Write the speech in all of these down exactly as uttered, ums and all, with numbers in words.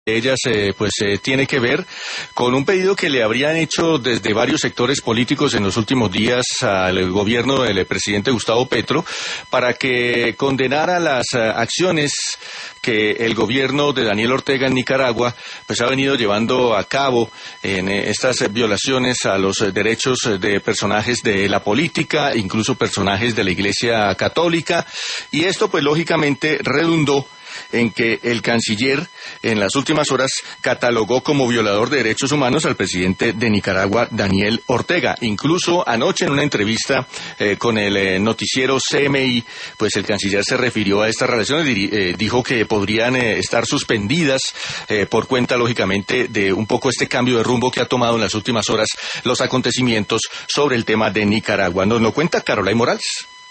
Ellas eh, pues eh, tiene que ver con un pedido que le habrían hecho desde varios sectores políticos en los últimos días al gobierno del presidente Gustavo Petro para que condenara las uh, acciones que el gobierno de Daniel Ortega en Nicaragua pues ha venido llevando a cabo en eh, estas eh, violaciones a los eh, derechos de personajes de la política, incluso personajes de la Iglesia Católica, y esto pues lógicamente redundó en que el canciller en las últimas horas catalogó como violador de derechos humanos al presidente de Nicaragua, Daniel Ortega. Incluso anoche en una entrevista eh, con el eh, noticiero C M I, pues el canciller se refirió a estas relaciones, eh, dijo que podrían eh, estar suspendidas eh, por cuenta, lógicamente, de un poco este cambio de rumbo que ha tomado en las últimas horas los acontecimientos sobre el tema de Nicaragua. Nos lo cuenta Carolina Morales.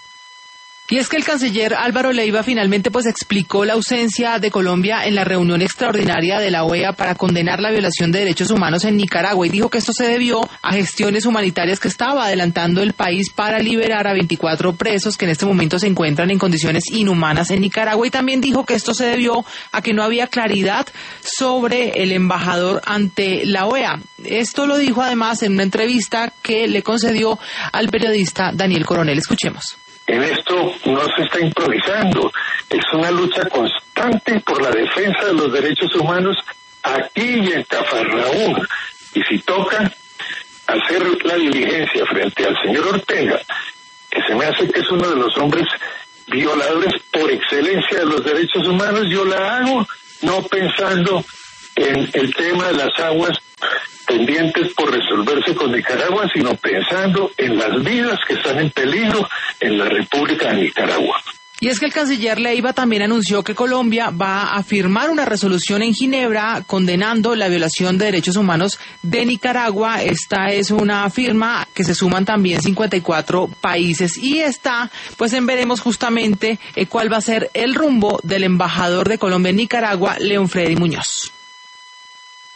Y es que el canciller Álvaro Leiva finalmente pues explicó la ausencia de Colombia en la reunión extraordinaria de la O E A para condenar la violación de derechos humanos en Nicaragua, y dijo que esto se debió a gestiones humanitarias que estaba adelantando el país para liberar a veinticuatro presos que en este momento se encuentran en condiciones inhumanas en Nicaragua, y también dijo que esto se debió a que no había claridad sobre el embajador ante la O E A. Esto lo dijo además en una entrevista que le concedió al periodista Daniel Coronel. Escuchemos. En esto no se está improvisando, es una lucha constante por la defensa de los derechos humanos aquí y en Cafarnaúm. Y si toca hacer la diligencia frente al señor Ortega, que se me hace que es uno de los hombres violadores por excelencia de los derechos humanos, yo la hago no pensando en el tema de las aguas pendientes por resolverse con Nicaragua, sino pensando en las vidas que están en peligro en la República de Nicaragua. Y es que el canciller Leiva también anunció que Colombia va a firmar una resolución en Ginebra condenando la violación de derechos humanos de Nicaragua. Esta es una firma que se suman también cincuenta y cuatro países, y está pues en veremos justamente eh, cuál va a ser el rumbo del embajador de Colombia en Nicaragua, León Freddy Muñoz.